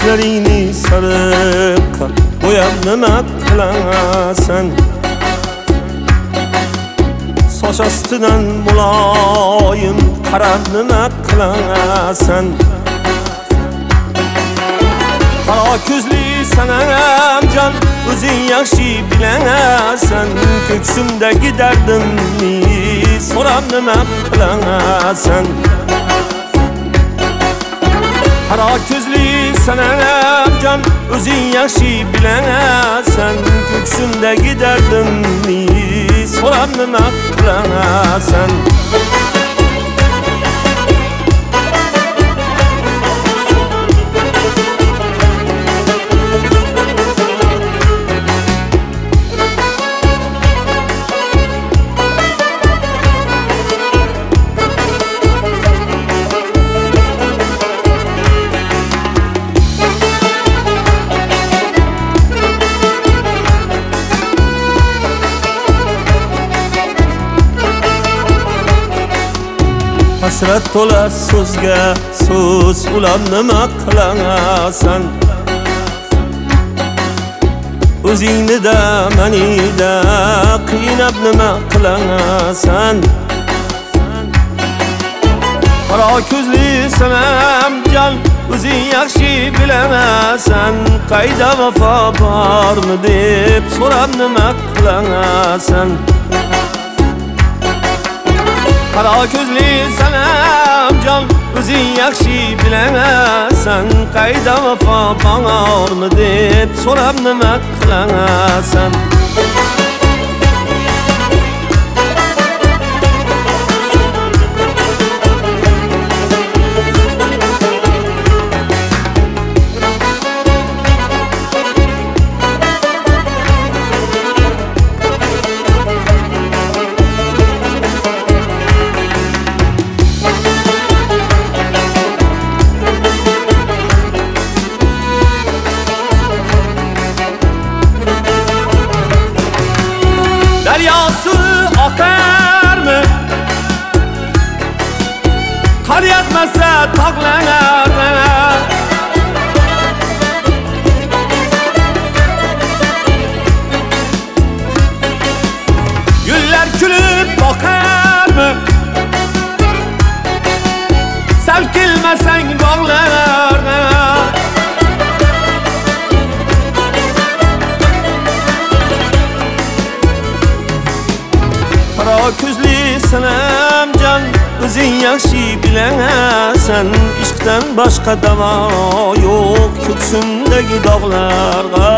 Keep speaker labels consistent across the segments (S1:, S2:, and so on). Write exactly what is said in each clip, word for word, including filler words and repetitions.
S1: sochlaringni sariq bo'yab nima qilasan? Soch ostidan muloyim qarab nima qilasan? Qaro ko'zli sanam jon, o'zing yaxshi bilasan. Ko'ksimdagi dardimni so'rab nima qilasan? Qaro ko'zli sanam jon, o'zing yaxshi bilasan. Ko'ksimdagi dardimni so'rab nima qilasan? Hasrat to'la so'zga so'z ulab nima qilasan? O'zingni da manida qiynab nima qilasan? Qaro ko'zli sanam jon, o'zing yaxshi bilasan. Qayda vafo bormi deb so'rab nima qilasan? Qaro ko'zli sanam jon, o'zing yaxshi bilasan. Qayda vafo bormi deb so'rab nima qilasan? Daryosi oqarmi? Qor yog'masa tog'larga. Gullar kulib boqarmi? Sal kelmasang bog'larga. Qaro ko'zli sanam jon, o'zing yaxshi bilasan. Ishqdan boshqa davo yo'q ko'ksimdagi dog'larga.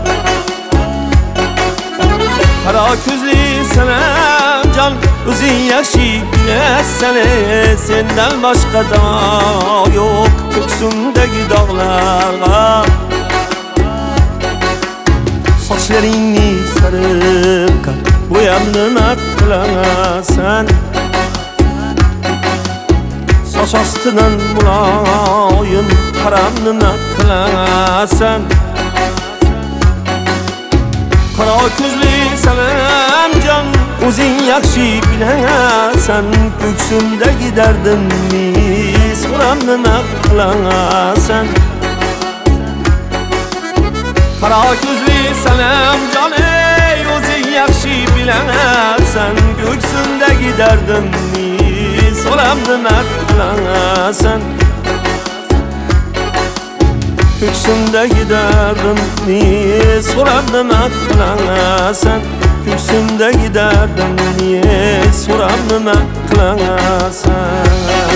S1: Qaro ko'zli sanam jon, o'zing yaxshi bilasan. Sendan boshqa davo yo'q ko'ksimdagi dog'larga. Sochlaringni sariq bo'yab nima qilasan? Soch ostidan muloyim qarab nima qilasan? Qaro ko'zli sanam jon, o'zing yaxshi bilasan. Ko'ksimdagi dardimni so'rab nima qilasan? Qaro ko'zli sanam jon, o'zing yaxshi bilasan. Ko'ksimdagi dardimni so'rab nima qilasan? Ko'ksimdagi dardimni so'rab nima qilasan? Ko'ksimdagi dardimni so'rab nima qilasan?